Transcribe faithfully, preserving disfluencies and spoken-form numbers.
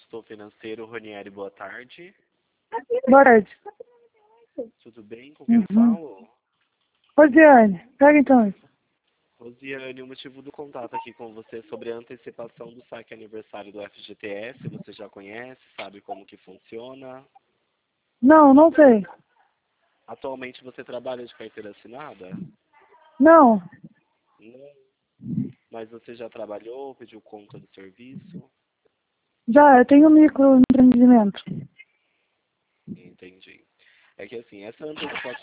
Consultor Financeiro, Ronieri, boa tarde. Boa tarde. Tudo bem? Com quem eu Uhum. falo? Rosiane, pega então isso. Rosiane, o motivo do contato aqui com você é sobre a antecipação do saque aniversário do F G T S. Você já conhece, sabe como que funciona? Não, não sei. Atualmente você trabalha de carteira assinada? Não, Não. Mas você já trabalhou, pediu conta do serviço? já, eu tenho microempreendimento. Entendi. É que assim, essa antecipação